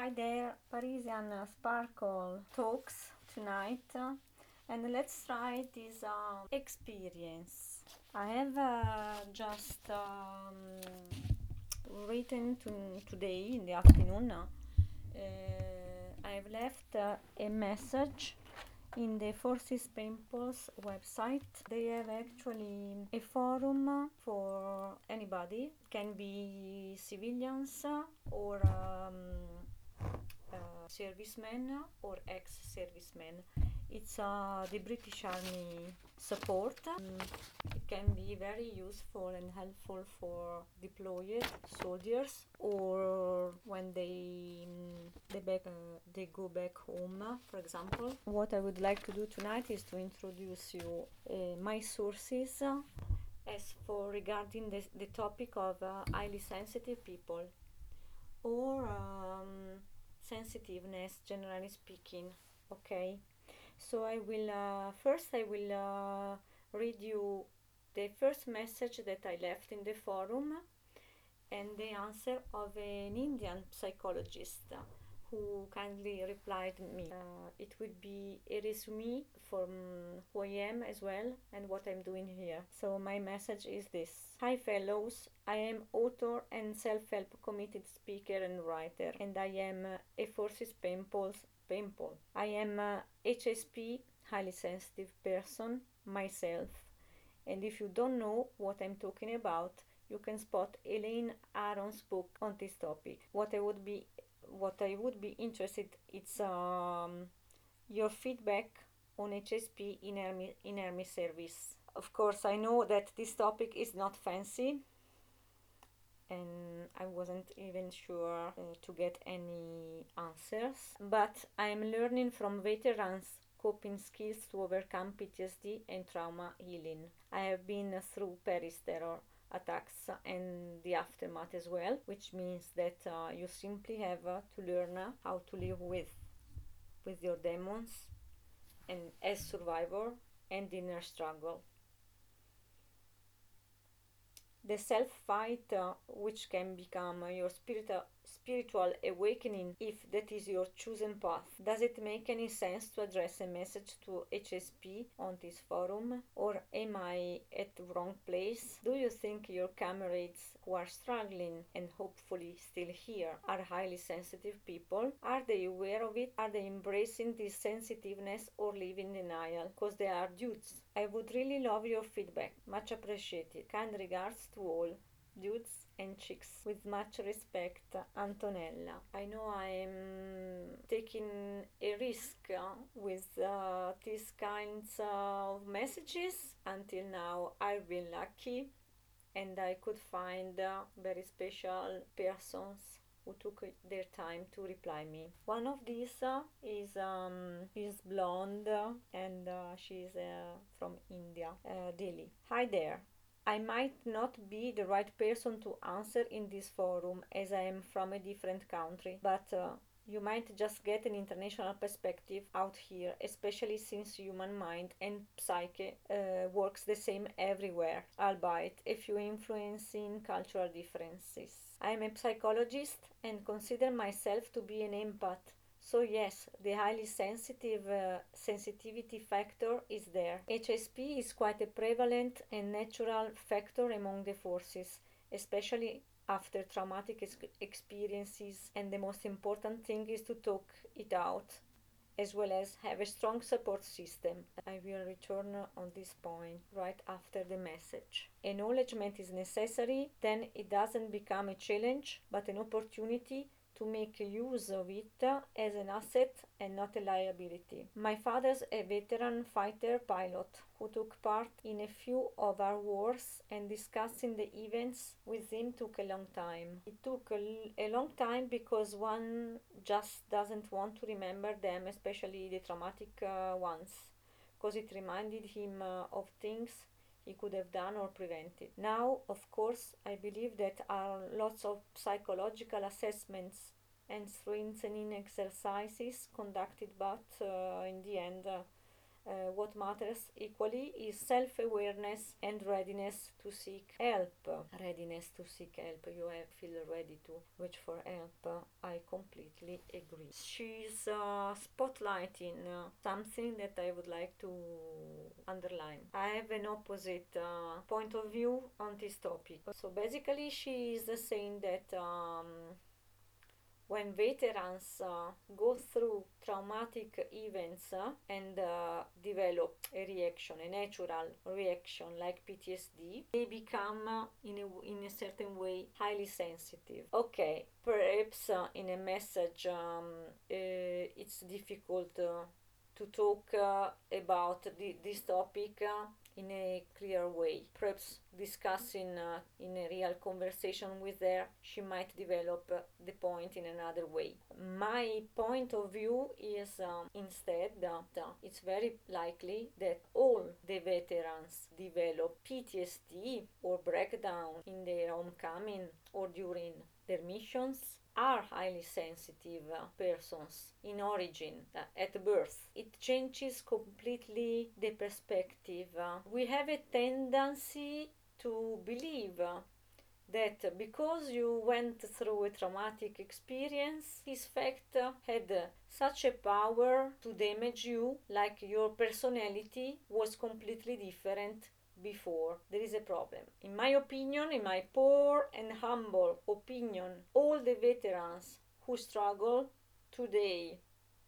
Hi there, Parisian Sparkle talks tonight, and let's try this experience. I have just written today in the afternoon. I have left a message in the Forces Pimples website. They have actually a forum for anybody, can be civilians or servicemen or ex-servicemen. It's the British Army support. It can be very useful and helpful for deployed soldiers or when they go back home, for example. What I would like to do tonight is to introduce you my sources as for regarding the topic of highly sensitive people or sensitiveness, generally speaking. Okay, so I will first I will read you the first message that I left in the forum and the answer of an Indian psychologist who kindly replied me. It would be a resume from who I am as well and what I'm doing here. So my message is this. Hi fellows, I am author and self-help committed speaker and writer, and I am a Forces Pimple. I am a HSP, highly sensitive person myself. And if you don't know what I'm talking about, you can spot Elaine Aron's book on this topic. What I would be interested it's your feedback on HSP in army service. Of course, I know that this topic is not fancy, and I wasn't even sure to get any answers. But I am learning from veterans coping skills to overcome PTSD and trauma healing. I have been through Paris terror attacks and the aftermath as well, which means that you simply have to learn how to live with your demons and as survivor and inner struggle. The self-fight, which can become your spiritual awakening if that is your chosen path. Does it make any sense to address a message to HSP on this forum? Or am I at the wrong place? Do you think your comrades who are struggling and hopefully still here are highly sensitive people? Are they aware of it? Are they embracing this sensitiveness or live in denial? Because they are dudes. I would really love your feedback. Much appreciated. Kind regards to all dudes and chicks. With much respect, Antonella. I know I am taking a risk with these kinds of messages. Until now, I've been lucky and I could find very special persons who took their time to reply me. One of these is blonde and she's from India, Delhi. Hi there. I might not be the right person to answer in this forum as I am from a different country, but you might just get an international perspective out here, especially since human mind and psyche works the same everywhere, albeit a few influencing cultural differences. I am a psychologist and consider myself to be an empath. So yes, the highly sensitive sensitivity factor is there. HSP is quite a prevalent and natural factor among the forces, especially after traumatic experiences, and the most important thing is to talk it out as well as have a strong support system. I will return on this point right after the message. Acknowledgement is necessary, then it doesn't become a challenge but an opportunity to make use of it as an asset and not a liability. My father's a veteran fighter pilot who took part in a few of our wars, and discussing the events with him took a long time. It took a long time because one just doesn't want to remember them, especially the traumatic ones, because it reminded him of things he could have done or prevented. Now, of course, I believe that are lots of psychological assessments and strengthening exercises conducted, but in the end, What matters equally is self-awareness and readiness to seek help. Readiness to seek help. You have feel ready to reach for help. I completely agree. She's spotlighting something that I would like to underline. I have an opposite point of view on this topic. So basically, she is saying that when veterans go through traumatic events and develop a reaction, a natural reaction like PTSD, they become, in a certain way, highly sensitive. Okay, perhaps in a message it's difficult to talk about this topic in a clear way. Perhaps discussing in a real conversation with her, she might develop the point in another way. My point of view is instead that it's very likely that all the veterans develop PTSD or breakdown in their homecoming or during their missions are highly sensitive persons in origin, at birth. It changes completely the perspective. We have a tendency to believe that because you went through a traumatic experience, this fact had such a power to damage you, like your personality was completely different before. There is a problem. In my opinion, in my poor and humble opinion, all the veterans who struggle today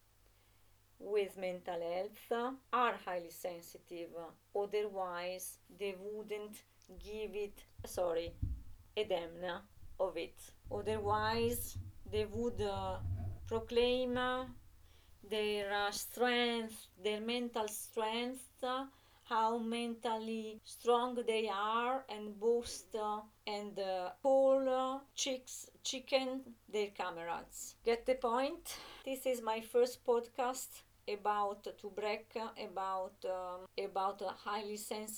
with mental health are highly sensitive. Otherwise, they wouldn't give it, a damn of it. Otherwise, they would proclaim their strength, their mental strength, how mentally strong they are, and boast and call chicken their comrades. Get the point? This is my first podcast about to break about highly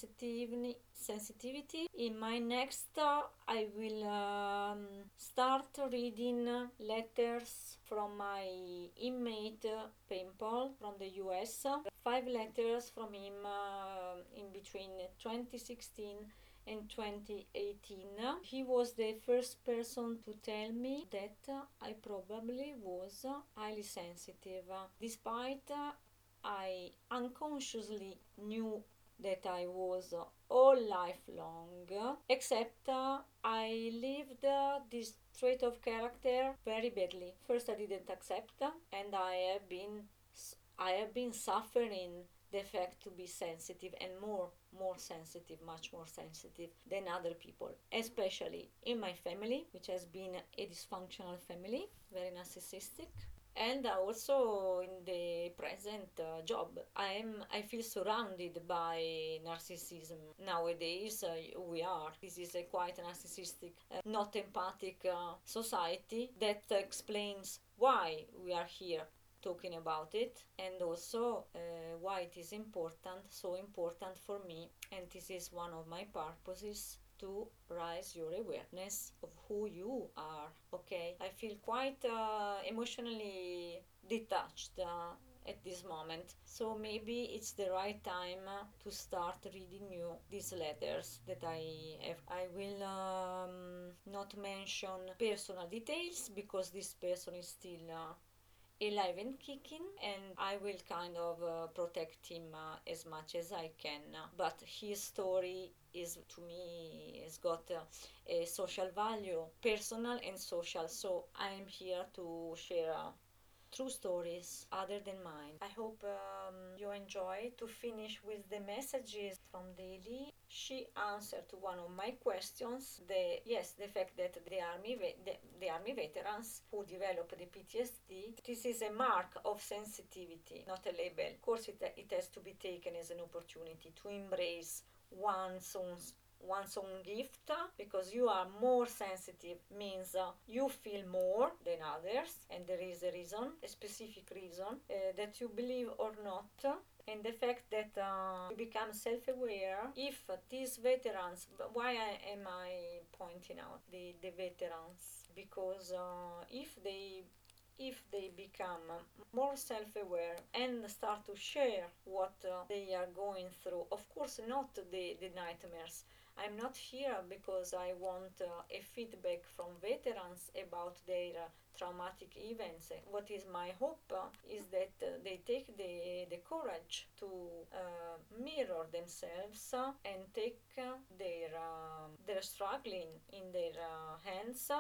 sensitivity. In my next I will start reading letters from my inmate Paintball from the US. 5 letters from him in between 2016 in 2018. He was the first person to tell me that I probably was highly sensitive, despite I unconsciously knew that I was all lifelong, except I lived this trait of character very badly. First, I didn't accept, and I have been suffering the fact to be sensitive and more sensitive, much more sensitive than other people, especially in my family, which has been a dysfunctional family, very narcissistic, and also in the present job. I feel surrounded by narcissism nowadays. This is a quite narcissistic, not empathic society. That explains why we are here talking about it, and also why it is so important for me, and this is one of my purposes, to raise your awareness of who you are. Okay, I feel quite emotionally detached at this moment, so maybe it's the right time to start reading you these letters that I have. I will not mention personal details because this person is still alive and kicking, and I will kind of protect him as much as I can. But his story is, to me, has got a social value, personal and social. So I am here to share true stories other than mine. I hope you enjoy. To finish with the messages from Daily, she answered to one of my questions. The fact that the army veterans who develop the PTSD, this is a mark of sensitivity, not a label. Of course, it has to be taken as an opportunity to embrace one's own gift, because you are more sensitive means you feel more than others, and there is a specific reason that you believe or not. And the fact that you become self-aware. If these veterans, why am I pointing out the veterans? Because if they become more self-aware and start to share what they are going through. Of course, not the nightmares. I'm not here because I want a feedback from veterans about their traumatic events. What is my hope is that they take the courage to mirror themselves and take their struggling in their hands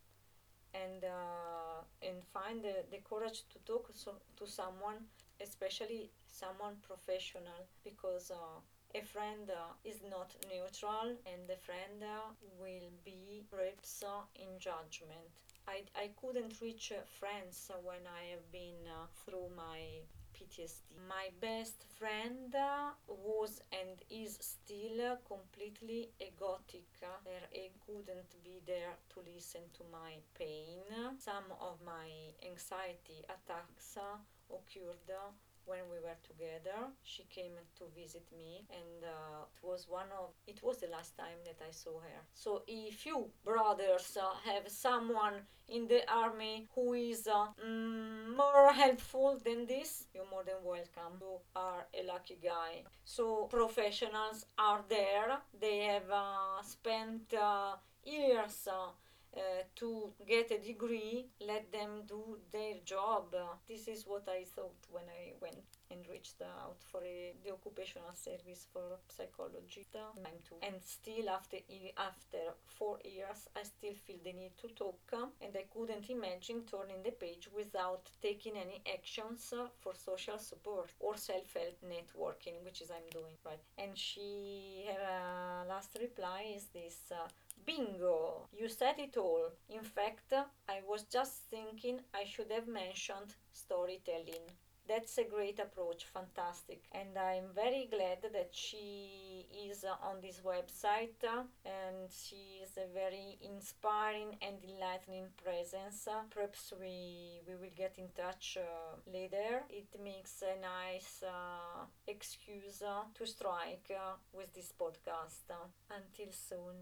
and find the courage to talk to someone, especially someone professional, because a friend is not neutral, and the friend will be perhaps in judgment. I couldn't reach friends when I have been through my PTSD. My best friend was and is still completely egotic. Her ego couldn't be there to listen to my pain. Some of my anxiety attacks occurred when we were together. She came to visit me, and it was the last time that I saw her. So if you brothers have someone in the army who is more helpful than this, you're more than welcome. You are a lucky guy. So professionals are there. They have spent years to get a degree. Let them do their job. This is what I thought when I went and reached out for the occupational service for psychology. And still after 4 years, I still feel the need to talk, and I couldn't imagine turning the page without taking any actions for social support or self-help networking, which is I'm doing, right? And her last reply is this. Bingo! You said it all. In fact, I was just thinking I should have mentioned storytelling. That's a great approach, fantastic. And I'm very glad that she is on this website and she is a very inspiring and enlightening presence. Perhaps we will get in touch later. It makes a nice excuse to strike with this podcast. Until soon.